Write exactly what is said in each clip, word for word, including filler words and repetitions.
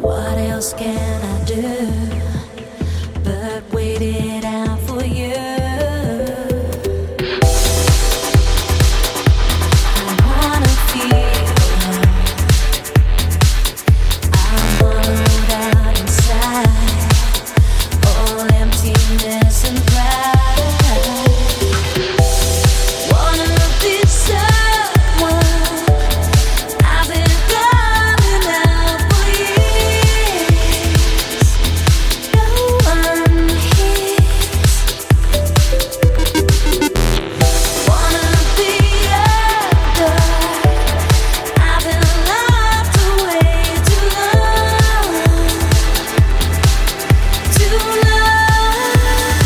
What else can I do but wait it out for you? I wanna feel love. I'm hollowed out inside, all emptiness and pride. Wanna be someone I've been calling out for years. No one hears. Wanna be adored. I've been locked away too long, too long.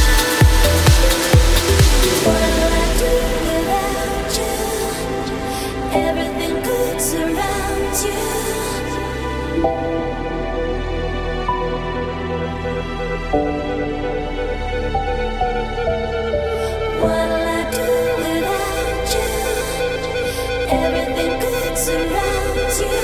What'll I do without you? Everything good surrounds you. What'll I do without you? Everything good surrounds you.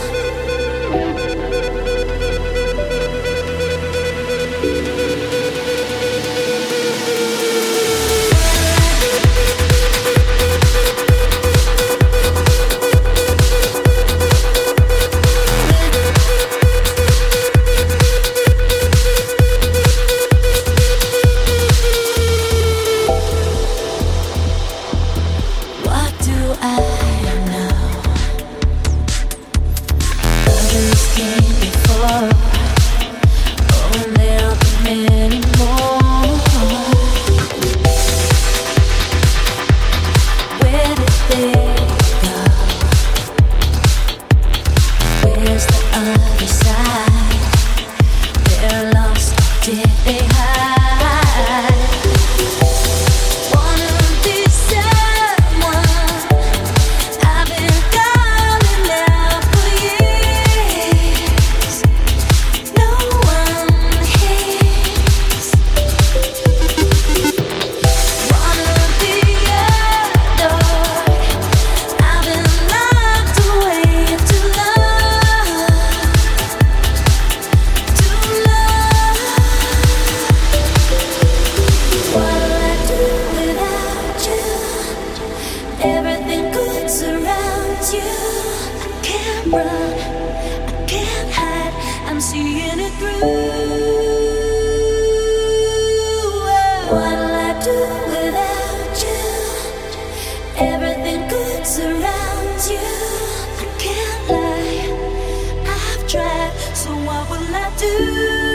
What do I know? Others came before. Oh, there'll be many more. Where did they go? Where's the other side? They're lost. Did they hide? Wanna be someone I've been calling out for years. No one hears. Wanna be adored. I've been locked away too long, too long. What'll I do without you? Everything good surrounds you. I can't run, I can't hide. I'm seeing it through. What'll I do without you? Everything good surrounds you. I can't lie, I've tried. So what will I do?